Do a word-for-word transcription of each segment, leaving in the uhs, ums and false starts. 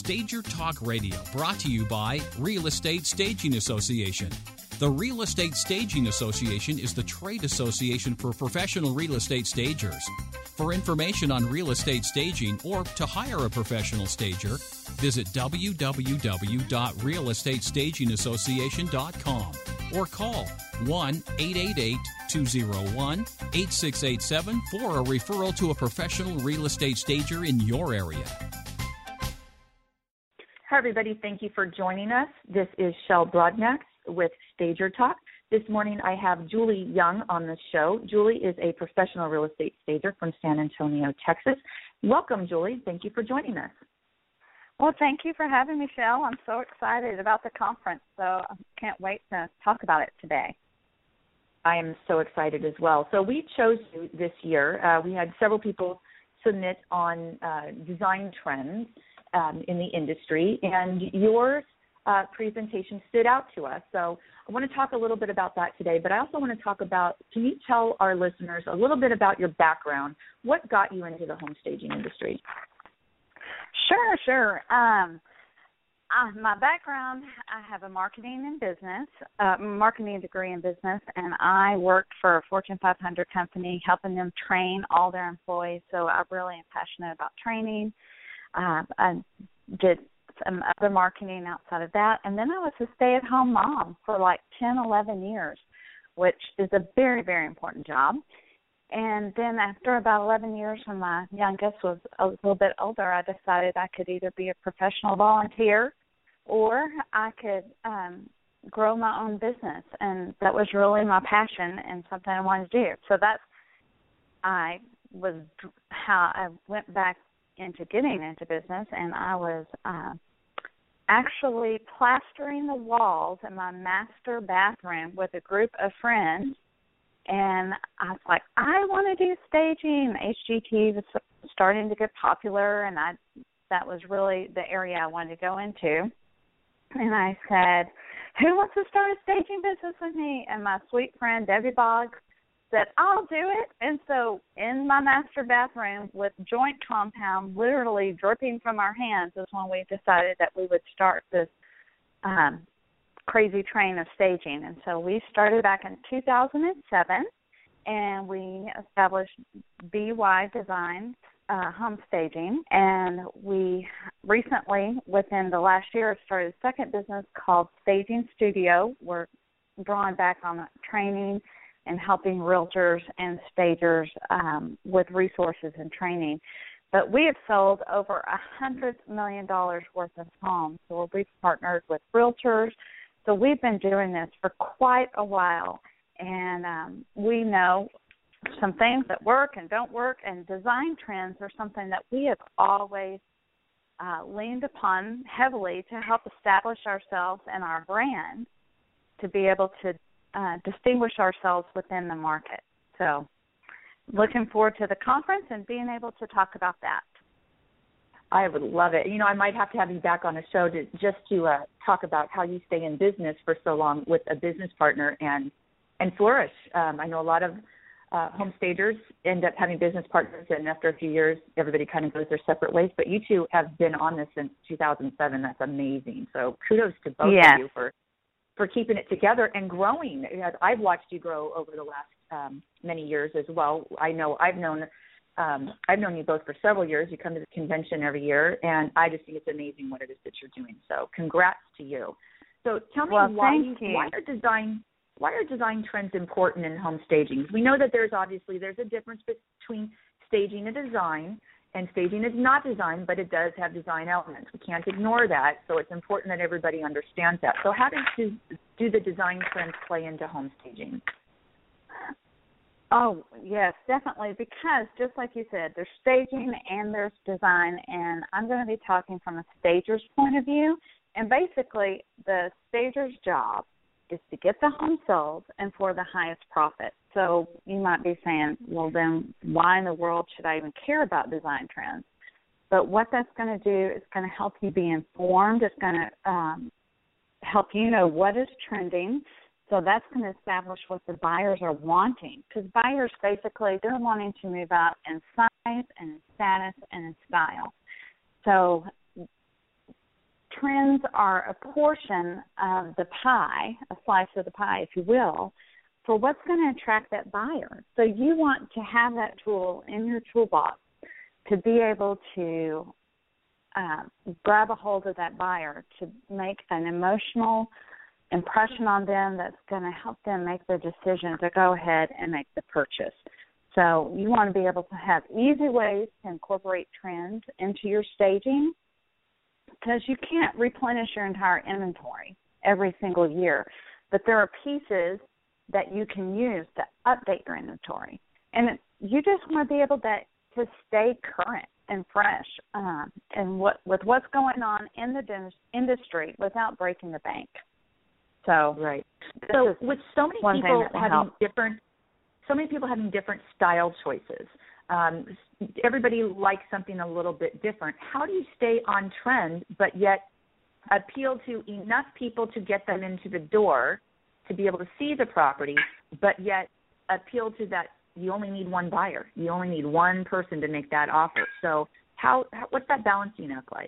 Stager Talk Radio, brought to you by Real Estate Staging Association. The Real Estate Staging Association is the trade association for professional real estate stagers. For information on real estate staging or to hire a professional stager, visit w w w dot real estate staging association dot com or call one eight eight eight, two zero one, eight six eight seven for a referral to a professional real estate stager in your area. Hi, everybody. Thank you for joining us. This is Shel Brodnax with Stager Talk. This morning I have Julie Young on the show. Julie is a professional real estate stager from San Antonio, Texas. Welcome, Julie. Thank you for joining us. Well, thank you for having me, Shel. I'm so excited about the conference, so I can't wait to talk about it today. I am so excited as well. So we chose you this year. Uh, we had several people submit on uh, design trends um, in the industry, and yours Uh, presentation stood out to us. So I want to talk a little bit about that today, but I also want to talk about, can you tell our listeners a little bit about your background? What got you into the home staging industry? Sure, sure. Um, uh, my background, I have a marketing and business, uh, marketing degree in business, and I worked for a Fortune five hundred company, helping them train all their employees. So I really am passionate about training. Uh, I did some other marketing outside of that. And then I was a stay-at-home mom for like ten, eleven years, which is a very, very important job. And then after about eleven years, when my youngest was a little bit older, I decided I could either be a professional volunteer or I could um, grow my own business. And that was really my passion and something I wanted to do. So that's I was how I went back into getting into business, and I was uh, actually plastering the walls in my master bathroom with a group of friends, and I was like, I want to do staging. H G T was starting to get popular, and I that was really the area I wanted to go into. And I said, who wants to start a staging business with me? And my sweet friend, Debbie Boggs, said, I'll do it. And so in my master bathroom with joint compound literally dripping from our hands is when we decided that we would start this um, crazy train of staging. And so we started back in two thousand seven, and we established B Y Design uh, Home Staging. And we recently, within the last year, started a second business called Staging Studio. We're drawing back on training and helping realtors and stagers um, with resources and training. But we have sold over one hundred million dollars worth of homes. So we've partnered with realtors. So we've been doing this for quite a while. And um, we know some things that work and don't work, and design trends are something that we have always uh, leaned upon heavily to help establish ourselves and our brand to be able to Uh, distinguish ourselves within the market. So looking forward to the conference and being able to talk about that. I would love it. You know, I might have to have you back on a show to just to uh, talk about how you stay in business for so long with a business partner and and flourish. Um, I know a lot of uh, home stagers end up having business partners, and after a few years, everybody kind of goes their separate ways. But you two have been on this since two thousand seven. That's amazing. So kudos to both yes. of you for for keeping it together and growing. I've watched you grow over the last um, many years as well. I know I've known um, I've known you both for several years. You come to the convention every year, and I just think it's amazing what it is that you're doing. So congrats to you. So tell me well, why, thank you. why are design why are design trends important in home staging? We know that there's obviously there's a difference between staging a design and staging is not design, but it does have design elements. We can't ignore that, so it's important that everybody understands that. So how does do, do the design trends play into home staging? Oh, yes, definitely, because just like you said, there's staging and there's design, and I'm going to be talking from a stager's point of view. And basically, the stager's job is to get the home sold and for the highest profit. So you might be saying, well, then why in the world should I even care about design trends? But what that's going to do is going to help you be informed. It's going to um, help you know what is trending. So that's going to establish what the buyers are wanting, because buyers basically, they're wanting to move up in size and in status and in style. So trends are a portion of the pie, a slice of the pie, if you will, for what's going to attract that buyer. So you want to have that tool in your toolbox to be able to uh, grab a hold of that buyer, to make an emotional impression on them that's going to help them make their decision to go ahead and make the purchase. So you want to be able to have easy ways to incorporate trends into your staging, because you can't replenish your entire inventory every single year. But there are pieces that you can use to update your inventory. And it, you just want to be able to, to stay current and fresh um, and what with what's going on in the industry without breaking the bank. So, right. So with so many people having help. different, so many people having different style choices, um, everybody likes something a little bit different. How do you stay on trend but yet appeal to enough people to get them into the door to be able to see the property, but yet appeal to that you only need one buyer, you only need one person to make that offer? So how, how what's that balancing act like?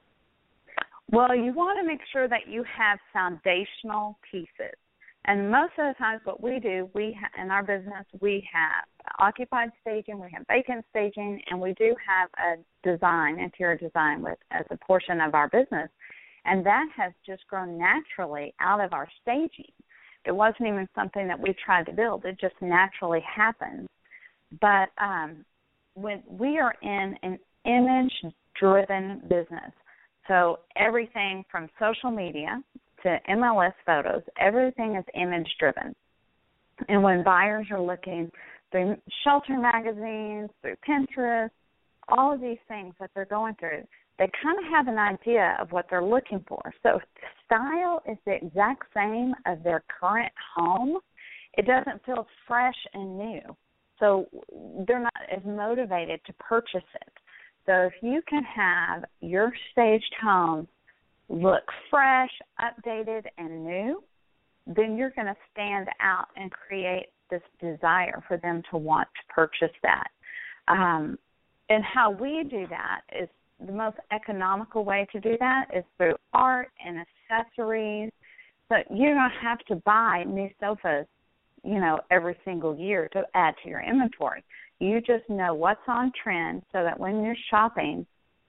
Well, you want to make sure that you have foundational pieces. And most of the times what we do, we ha- in our business, we have occupied staging, we have vacant staging, and we do have a design, interior design with as a portion of our business. And that has just grown naturally out of our staging. It wasn't even something that we tried to build. It just naturally happens. But um, when we are in an image-driven business, so everything from social media to M L S photos, everything is image-driven. And when buyers are looking through shelter magazines, through Pinterest, all of these things that they're going through, they kind of have an idea of what they're looking for. So style is the exact same as their current home. It doesn't feel fresh and new. So they're not as motivated to purchase it. So if you can have your staged home look fresh, updated, and new, then you're going to stand out and create this desire for them to want to purchase that. Um, and how we do that is the most economical way to do that is through art and accessories. So you don't have to buy new sofas, you know, every single year to add to your inventory. You just know what's on trend so that when you're shopping,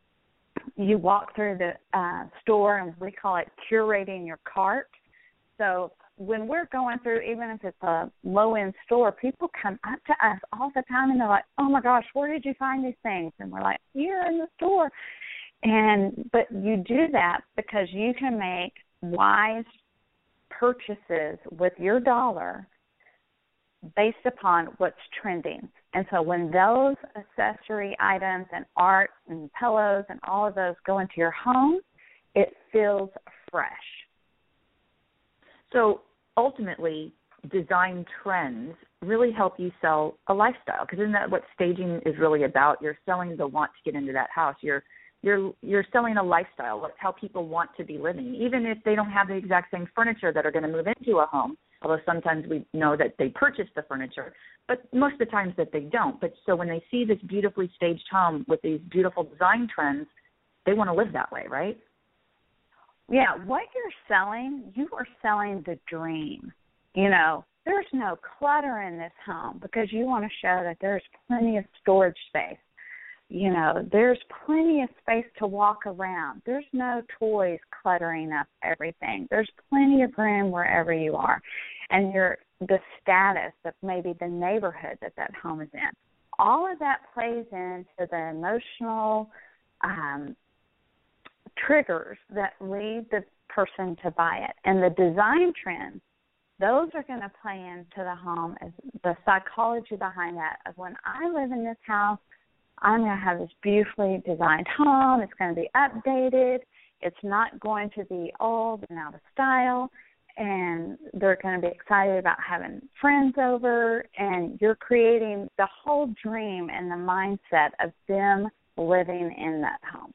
you walk through the uh, store, and we call it curating your cart. So when we're going through, even if it's a low-end store, people come up to us all the time, and they're like, oh, my gosh, where did you find these things? And we're like, here in the store. And but you do that because you can make wise purchases with your dollar based upon what's trending. And so when those accessory items and art and pillows and all of those go into your home, it feels fresh. So ultimately, design trends really help you sell a lifestyle, because isn't that what staging is really about? You're selling the want to get into that house. You're you're you're selling a lifestyle. That's how people want to be living, even if they don't have the exact same furniture that are going to move into a home. Although sometimes we know that they purchase the furniture, but most of the times that they don't. But so when they see this beautifully staged home with these beautiful design trends, they want to live that way, right? Yeah, what you're selling, you are selling the dream. You know, there's no clutter in this home because you want to show that there's plenty of storage space. You know, there's plenty of space to walk around. There's no toys cluttering up everything. There's plenty of room wherever you are. And your the status of maybe the neighborhood that that home is in. All of that plays into the emotional um, triggers that lead the person to buy it. And the design trends, those are going to play into the home as the psychology behind that of when I live in this house, I'm going to have this beautifully designed home. It's going to be updated. It's not going to be old and out of style. And they're going to be excited about having friends over. And you're creating the whole dream and the mindset of them living in that home.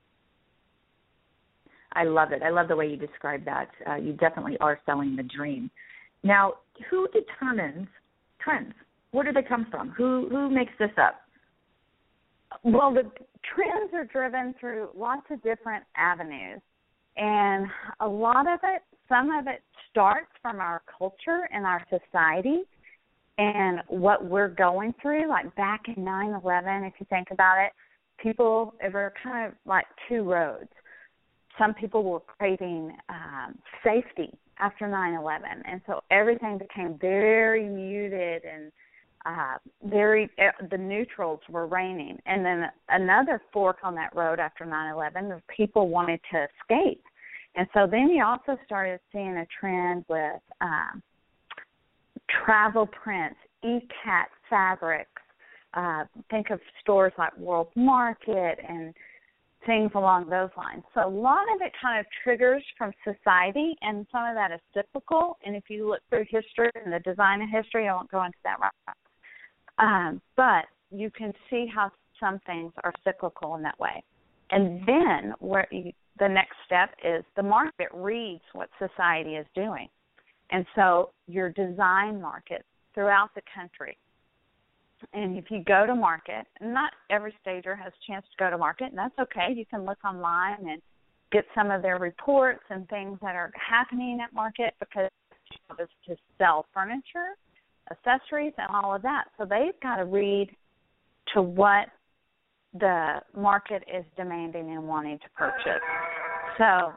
I love it. I love the way you describe that. Uh, you definitely are selling the dream. Now, who determines trends? Where do they come from? Who who makes this up? Well, the trends are driven through lots of different avenues. And a lot of it, some of it starts from our culture and our society and what we're going through. Like back in nine eleven, if you think about it, people, it were kind of like two roads. Some people were craving um, safety after nine eleven, and so everything became very muted and uh, very, the neutrals were reigning. And then another fork on that road after nine eleven, the people wanted to escape. And so then you also started seeing a trend with um, travel prints, e-cat fabrics. Uh, think of stores like World Market and things along those lines. So a lot of it kind of triggers from society, and some of that is cyclical. And if you look through history and the design of history, I won't go into that right now. Um, but you can see how some things are cyclical in that way. And then where you, the next step is the market reads what society is doing. And so your design market throughout the country, and if you go to market, not every stager has a chance to go to market, and that's okay. You can look online and get some of their reports and things that are happening at market, because their job is to sell furniture, accessories, and all of that. So they've got to read to what the market is demanding and wanting to purchase. So,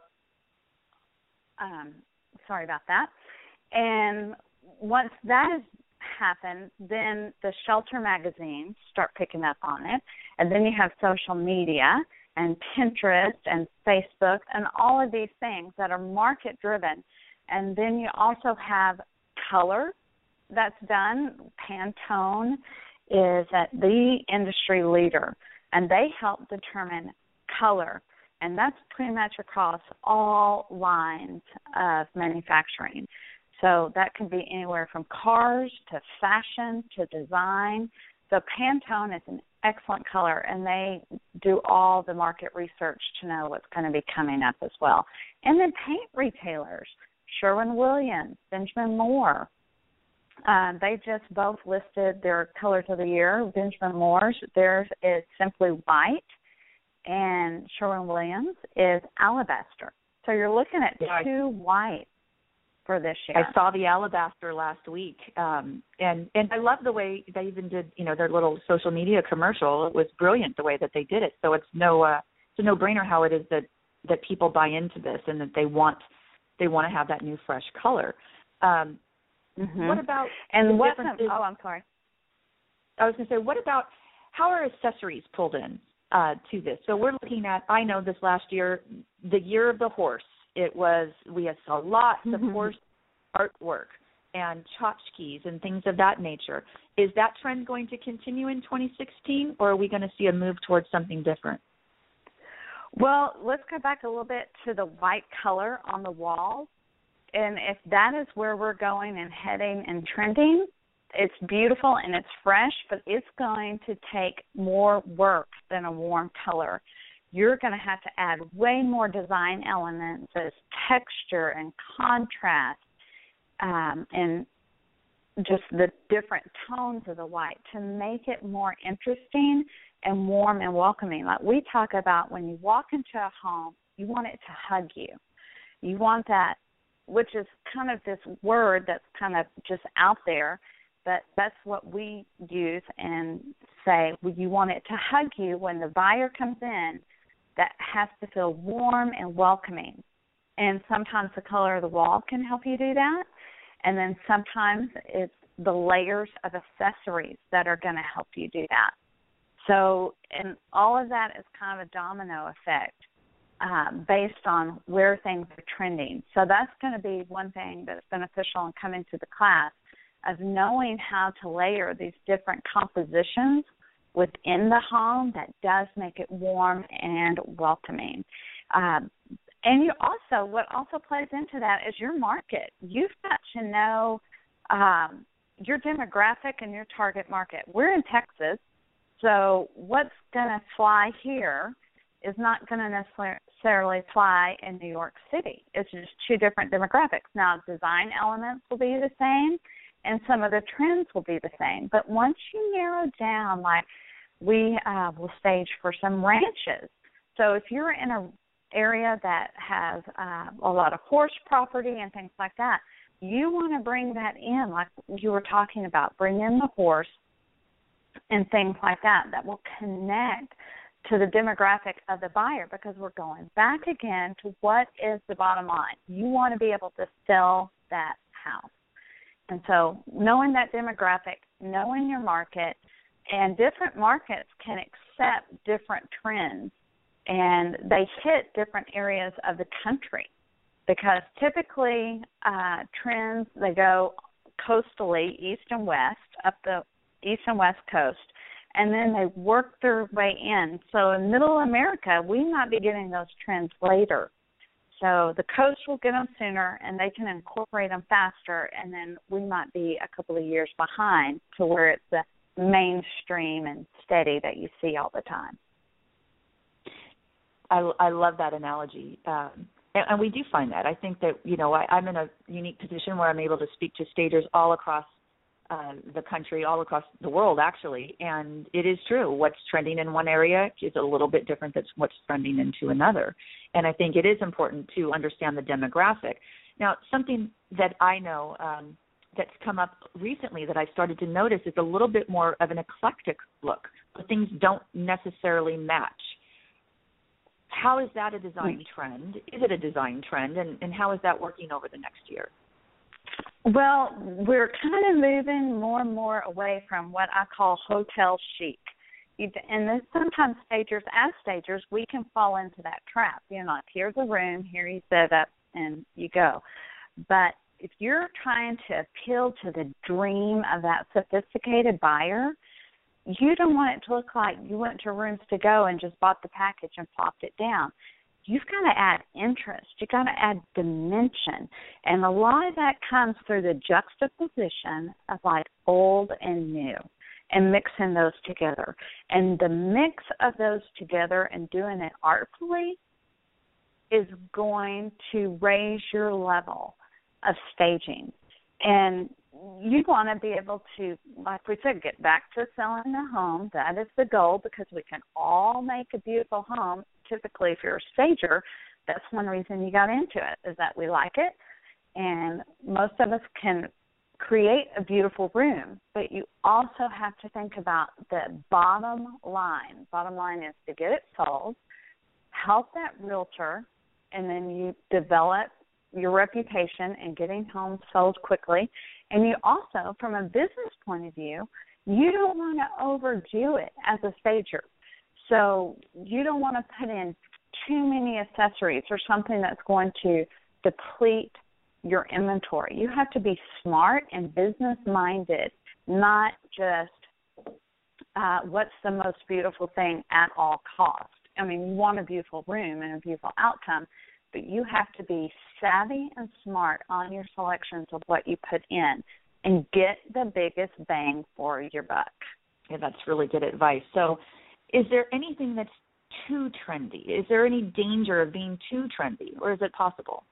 um, sorry about that. And once that has happened, then the shelter magazines start picking up on it. And then you have social media and Pinterest and Facebook and all of these things that are market-driven. And then you also have color that's done. Pantone is at the industry leader, and they help determine color. And that's pretty much across all lines of manufacturing. So that can be anywhere from cars to fashion to design. So Pantone is an excellent color, and they do all the market research to know what's going to be coming up as well. And then paint retailers, Sherwin-Williams, Benjamin Moore, uh, they just both listed their colors of the year. Benjamin Moore's, theirs is simply white, and Sherwin-Williams is alabaster. So you're looking at yeah, two white for this year. I saw the alabaster last week, um, and and I love the way they even did, you know, their little social media commercial. It was brilliant the way that they did it. So it's no uh, it's a no-brainer how it is that, that people buy into this and that they want they want to have that new fresh color. Um, mm-hmm. What about and what? differences? Oh, I'm sorry. I was going to say, what about how are accessories pulled in uh, to this? So we're looking at. I know this last year, the year of the horse. It was, we saw lots of mm-hmm. horse artwork and tchotchkes and things of that nature. Is that trend going to continue in twenty sixteen, or are we going to see a move towards something different? Well, let's go back a little bit to the white color on the wall. And if that is where we're going and heading and trending, it's beautiful and it's fresh, but it's going to take more work than a warm color. You're going to have to add way more design elements as texture and contrast um, and just the different tones of the white to make it more interesting and warm and welcoming. Like we talk about when you walk into a home, you want it to hug you. You want that, which is kind of this word that's kind of just out there, but that's what we use and say, well, you want it to hug you when the buyer comes in. That has to feel warm and welcoming. And sometimes the color of the wall can help you do that. And then sometimes it's the layers of accessories that are going to help you do that. So, and all of that is kind of a domino effect uh, based on where things are trending. So that's going to be one thing that's beneficial in coming to the class, of knowing how to layer these different compositions within the home that does make it warm and welcoming. Um, and you also, what also plays into that is your market. You've got to know um, your demographic and your target market. We're in Texas, so what's going to fly here is not going to necessarily fly in New York City. It's just two different demographics. Now, design elements will be the same, and some of the trends will be the same. But once you narrow down, like we uh, will stage for some ranches. So if you're in a area that has uh, a lot of horse property and things like that, you want to bring that in, like you were talking about, bring in the horse and things like that that will connect to the demographic of the buyer, because we're going back again to what is the bottom line. You want to be able to sell that house. And so knowing that demographic, knowing your market, and different markets can accept different trends, and they hit different areas of the country, because typically uh, trends, they go coastally, east and west, up the east and west coast, and then they work their way in. So in middle America, we might be getting those trends later. So the coast will get them sooner, and they can incorporate them faster, and then we might be a couple of years behind to where it's the mainstream and steady that you see all the time. I, I love that analogy. Um, and, and we do find that. I think that, you know, I, I'm in a unique position where I'm able to speak to stagers all across uh, the country, all across the world, actually. And it is true. What's trending in one area is a little bit different than what's trending into another. And I think it is important to understand the demographic. Now, something that I know um, that's come up recently that I've started to notice is a little bit more of an eclectic look, but things don't necessarily match. How is that a design trend? Is it a design trend, and, and how is that working over the next year? Well, we're kind of moving more and more away from what I call hotel chic. And then sometimes stagers, as stagers, we can fall into that trap. You know, like, here's a room, here you set up, and you go. But if you're trying to appeal to the dream of that sophisticated buyer, you don't want it to look like you went to Rooms to Go and just bought the package and plopped it down. You've got to add interest. You've got to add dimension. And a lot of that comes through the juxtaposition of like old and new and mixing those together. And the mix of those together and doing it artfully is going to raise your level of staging. And you want to be able to, like we said, get back to selling the home. That is the goal, because we can all make a beautiful home. Typically, if you're a stager, that's one reason you got into it, is that we like it. And most of us can create a beautiful room, but you also have to think about the bottom line. Bottom line is to get it sold, help that realtor, and then you develop your reputation in getting homes sold quickly. And you also, from a business point of view, you don't want to overdo it as a stager. So you don't want to put in too many accessories or something that's going to deplete your inventory. You have to be smart and business-minded, not just uh, what's the most beautiful thing at all costs. I mean, you want a beautiful room and a beautiful outcome, but you have to be savvy and smart on your selections of what you put in and get the biggest bang for your buck. Yeah, that's really good advice. So is there anything that's too trendy? Is there any danger of being too trendy, or is it possible?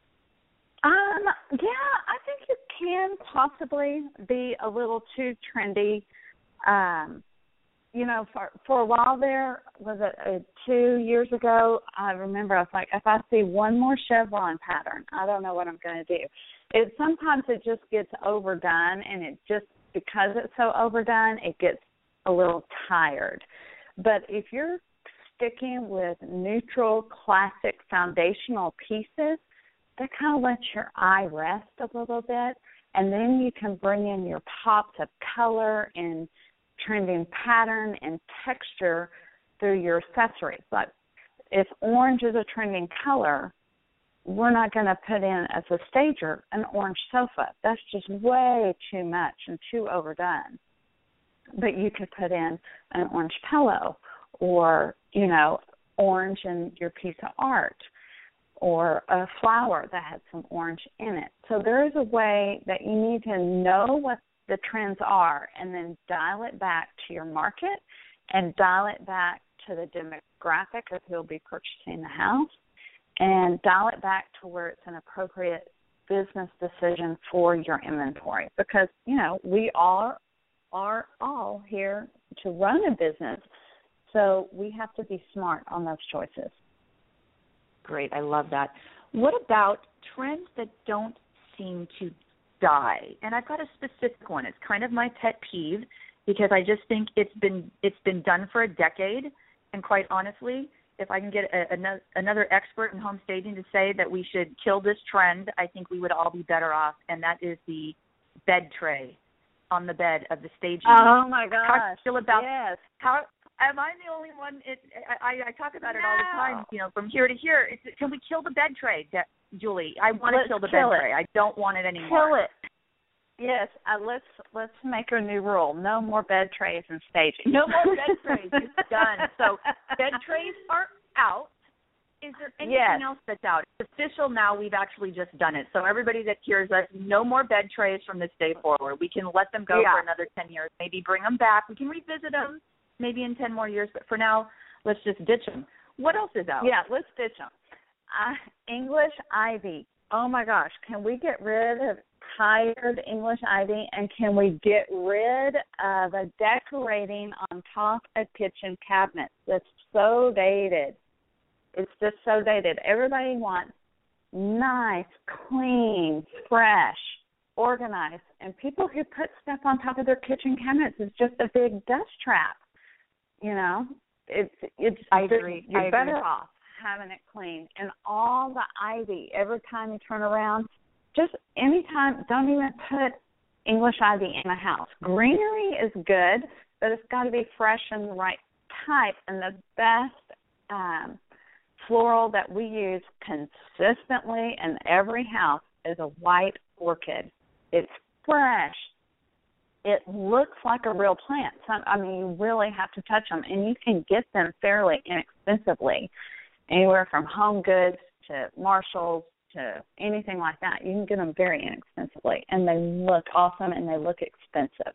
Um, yeah, I think it can possibly be a little too trendy. Um, you know, for for a while there, was it uh, two years ago, I remember I was like, if I see one more chevron pattern, I don't know what I'm going to do. It sometimes it just gets overdone, and it just, because it's so overdone, it gets a little tired. But if you're sticking with neutral, classic, foundational pieces, that kind of lets your eye rest a little bit, and then you can bring in your pops of color and trending pattern and texture through your accessories. Like if orange is a trending color, we're not going to put in, as a stager, an orange sofa. That's just way too much and too overdone. But you could put in an orange pillow, or, you know, orange in your piece of art, or a flower that has some orange in it. So there is a way that you need to know what the trends are and then dial it back to your market and dial it back to the demographic of who will be purchasing the house and dial it back to where it's an appropriate business decision for your inventory. Because, you know, we all are all here to run a business, so we have to be smart on those choices. Great. I love that. What about trends that don't seem to die? And I've got a specific one. It's kind of my pet peeve because I just think it's been it's been done for a decade. And quite honestly, if I can get a, a, another expert in home staging to say that we should kill this trend, I think we would all be better off. And that is the bed tray on the bed of the staging. Oh my gosh! How do you feel about yes. how? Am I the only one? It, I, I talk about it no. all the time. You know, from here to here. It's, can we kill the bed tray, De- Julie? I want let's to kill the kill bed it. tray. I don't want it anymore. Kill it. Yes. Uh, let's let's make a new rule. No more bed trays and staging. No more bed trays. It's done. So bed trays are out. Is there anything yes. else that's out? It's official now. We've actually just done it. So everybody that hears us, no more bed trays from this day forward. We can let them go yeah. for another ten years. Maybe bring them back. We can revisit them. Maybe in ten more years, but for now, let's just ditch them. What else is out? Yeah, let's ditch them. Uh, English ivy. Oh, my gosh. Can we get rid of tired English ivy, and can we get rid of the decorating on top of kitchen cabinets? That's so dated. It's just so dated. Everybody wants nice, clean, fresh, organized, and people who put stuff on top of their kitchen cabinets is just a big dust trap. You know, it's it's. I agree. You're I better agree. off having it clean. And all the ivy, every time you turn around, just anytime. Don't even put English ivy in a house. Greenery is good, but it's got to be fresh and the right type. And the best um, floral that we use consistently in every house is a white orchid. It's fresh. It looks like a real plant. So, I mean, you really have to touch them, and you can get them fairly inexpensively, anywhere from Home Goods to Marshalls to anything like that. You can get them very inexpensively, and they look awesome, and they look expensive.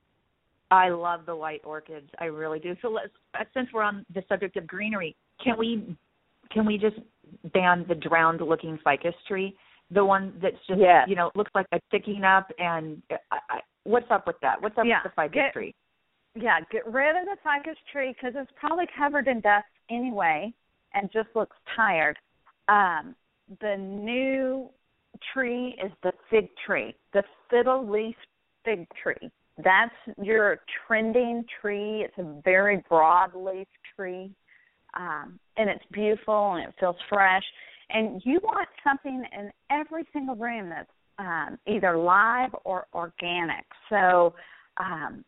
I love the white orchids. I really do. So let's, since we're on the subject of greenery, can we can we just ban the drowned-looking ficus tree, the one that's just, yes. you know, looks like it's sticking up, and I, I, what's up with that? What's up yeah. with the ficus get, tree? Yeah, get rid of the ficus tree because it's probably covered in dust anyway and just looks tired. Um, the new tree is the fig tree, the fiddle leaf fig tree. That's your trending tree. It's a very broad leaf tree, um, and it's beautiful and it feels fresh. And you want something in every single room that's um, either live or organic. So um,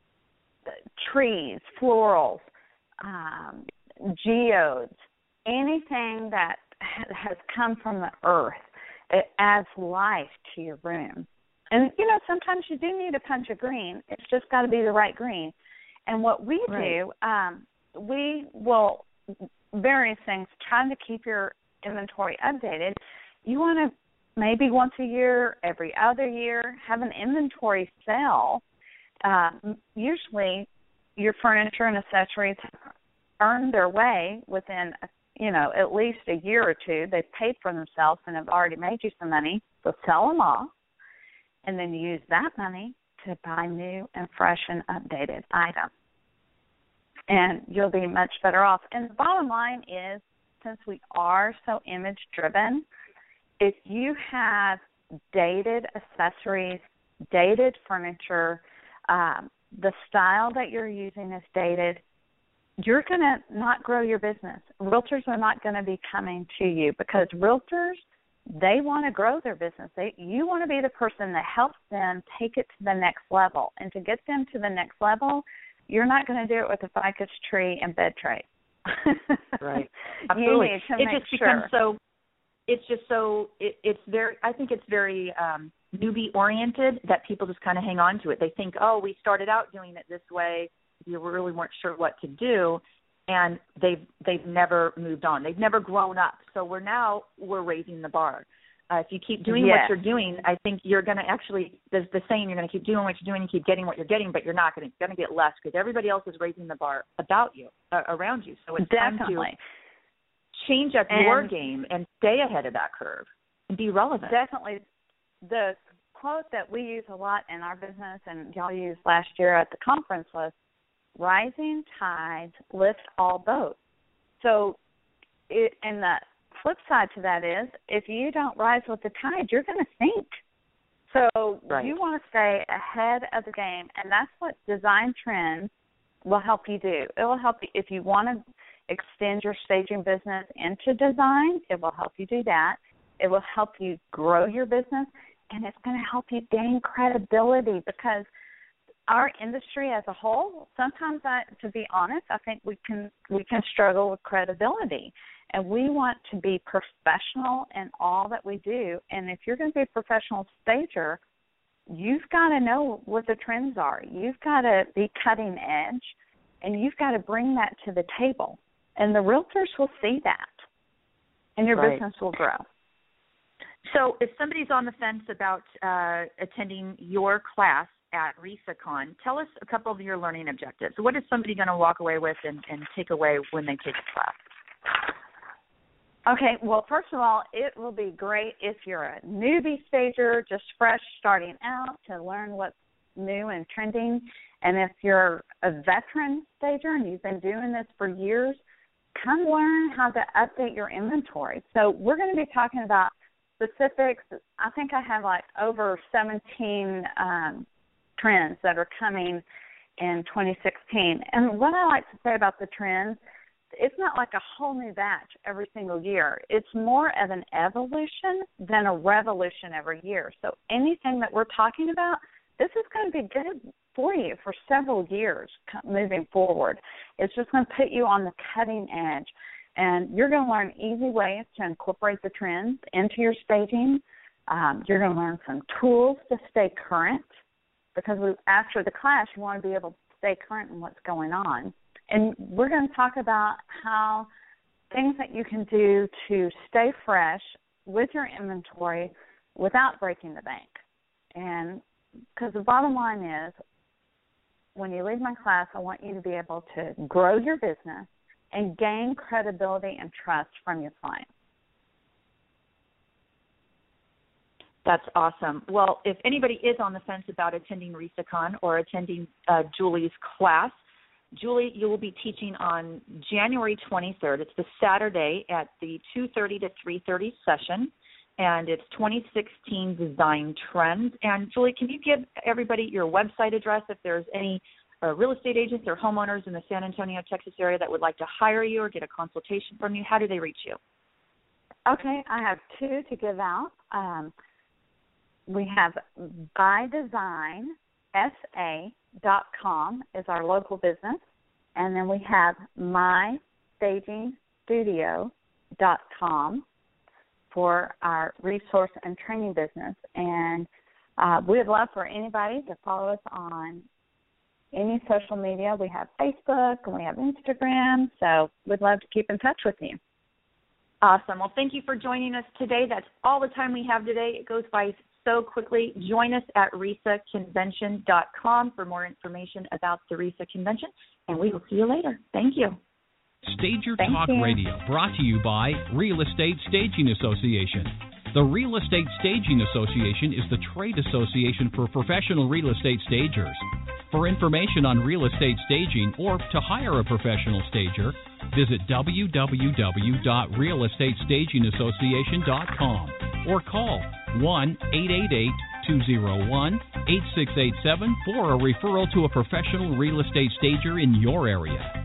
trees, florals, um, geodes, anything that has come from the earth, it adds life to your room. And, you know, sometimes you do need a punch of green. It's just got to be the right green. And what we right. do, um, we will, various things, trying to keep your inventory updated. You want to maybe once a year, every other year, have an inventory sale. Uh, usually your furniture and accessories earn their way within, you know, at least a year or two. They've paid for themselves and have already made you some money. So sell them off and then use that money to buy new and fresh and updated items. And you'll be much better off. And the bottom line is, since we are so image-driven, if you have dated accessories, dated furniture, um, the style that you're using is dated, you're going to not grow your business. Realtors are not going to be coming to you because realtors, they want to grow their business. They, you want to be the person that helps them take it to the next level. And to get them to the next level, you're not going to do it with a ficus tree and bed tray. Right. Absolutely. You need to it make just sure. becomes so. It's just so. It, it's very. I think it's very um, newbie oriented that people just kind of hang on to it. They think, oh, we started out doing it this way. We really weren't sure what to do, and they've they've never moved on. They've never grown up. So we're now we're raising the bar. Uh, if you keep doing yes. what you're doing, I think you're going to actually, there's the saying, you're going to keep doing what you're doing and keep getting what you're getting, but you're not going to going to get less because everybody else is raising the bar about you, uh, around you. So it's Definitely. time to change up and your game and stay ahead of that curve and be relevant. Definitely. The quote that we use a lot in our business and y'all used last year at the conference was, rising tides lift all boats. So it, in the flip side to that is if you don't rise with the tide, you're going to sink. So right. you want to stay ahead of the game, and that's what Design Trends will help you do. It will help you if you want to extend your staging business into design. It will help you do that. It will help you grow your business, and it's going to help you gain credibility because our industry as a whole, sometimes, I, to be honest, I think we can we can struggle with credibility. And we want to be professional in all that we do. And if you're going to be a professional stager, you've got to know what the trends are. You've got to be cutting edge, and you've got to bring that to the table. And the realtors will see that, and your right. business will grow. So if somebody's on the fence about uh, attending your class at RISACon, tell us a couple of your learning objectives. What is somebody going to walk away with and, and take away when they take the class? Okay, well, first of all, it will be great if you're a newbie stager, just fresh starting out to learn what's new and trending. And if you're a veteran stager and you've been doing this for years, come learn how to update your inventory. So we're going to be talking about specifics. I think I have like over seventeen um, trends that are coming in twenty sixteen. And what I like to say about the trends, it's not like a whole new batch every single year. It's more of an evolution than a revolution every year. So anything that we're talking about, this is going to be good for you for several years moving forward. It's just going to put you on the cutting edge. And you're going to learn easy ways to incorporate the trends into your staging. Um, you're going to learn some tools to stay current because we, after the class, you want to be able to stay current in what's going on. And we're going to talk about how things that you can do to stay fresh with your inventory without breaking the bank. And because the bottom line is, when you leave my class, I want you to be able to grow your business and gain credibility and trust from your clients. That's awesome. Well, if anybody is on the fence about attending RISACon or attending uh, Julie's class, Julie, you will be teaching on January twenty-third. It's the Saturday at the two thirty to three thirty session, and it's twenty sixteen Design Trends. And, Julie, can you give everybody your website address if there's any uh, real estate agents or homeowners in the San Antonio, Texas area that would like to hire you or get a consultation from you? How do they reach you? Okay, I have two to give out. Um, we have By Design S A dot com is our local business, and then we have my staging studio dot com for our resource and training business. And uh, we'd love for anybody to follow us on any social media. We have Facebook and we have Instagram, so we'd love to keep in touch with you. Awesome. Well, thank you for joining us today. That's all the time we have today. It goes by so quickly. Join us at risa convention dot com for more information about the RISA Convention, and we will see you later. Thank you. Stager Thank Talk you. Radio, brought to you by Real Estate Staging Association. The Real Estate Staging Association is the trade association for professional real estate stagers. For information on real estate staging or to hire a professional stager, visit w w w dot real estate staging association dot com or call one eight eight eight, two zero one, eight six eight seven for a referral to a professional real estate stager in your area.